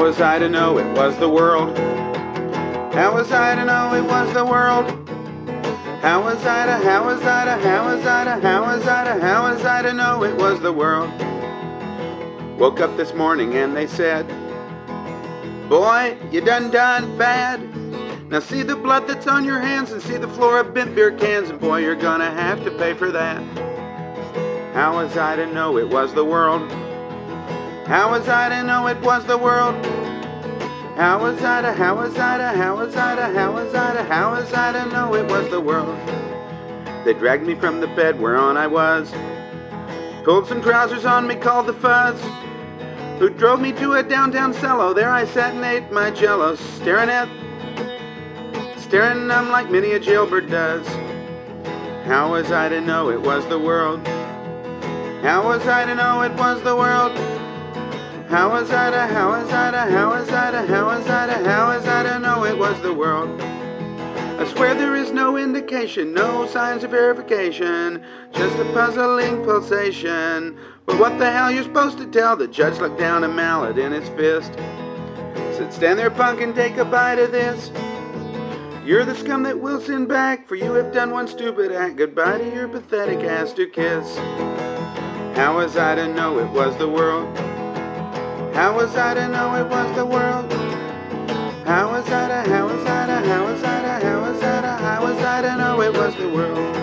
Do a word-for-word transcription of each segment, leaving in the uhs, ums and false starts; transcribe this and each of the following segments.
How was I to know it was the world? How was I to know it was the world? How was I to, how was I to, how was I to, how was I to, how was I to know it was the world? Woke up this morning and they said, boy, you done done bad. Now see the blood that's on your hands and see the floor of bent beer cans, and boy, you're gonna have to pay for that. How was I to know it was the world? How was I to know it was the world? How was I to, how was I to, how was I to, how was I to, how was I to know it was the world? They dragged me from the bed whereon I was, pulled some trousers on me, called the fuzz, who drove me to a downtown cello. There I sat and ate my jello, staring at, staring numb like many a jailbird does. How was I to know it was the world? How was I to know it was the world? How was I to, how was I to, how was I to, how was I to, how was I to know it was the world? I swear there is no indication, no signs of verification, just a puzzling pulsation. But what the hell you're supposed to tell? The judge looked down, a mallet in his fist, said, stand there, punk, and take a bite of this. You're the scum that will send back, for you have done one stupid act. Goodbye to your pathetic ass to kiss. How was I to know it was the world? How was I to know it was the world? How was I to, how was I to, how was I to, how was I to, how was I to know it was the world?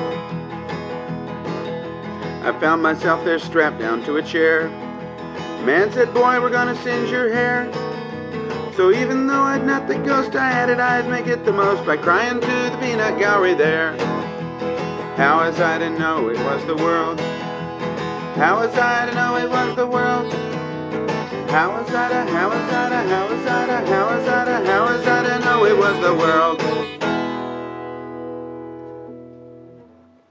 I found myself there strapped down to a chair. Man said, boy, we're gonna singe your hair. So even though I'd not the ghost I had it, I'd make it the most by crying to the peanut gallery there. How was I to know it was the world? How was I to know it was the world? How was I to, how was I to, how was I to, how was I to, how was I to know it was the world?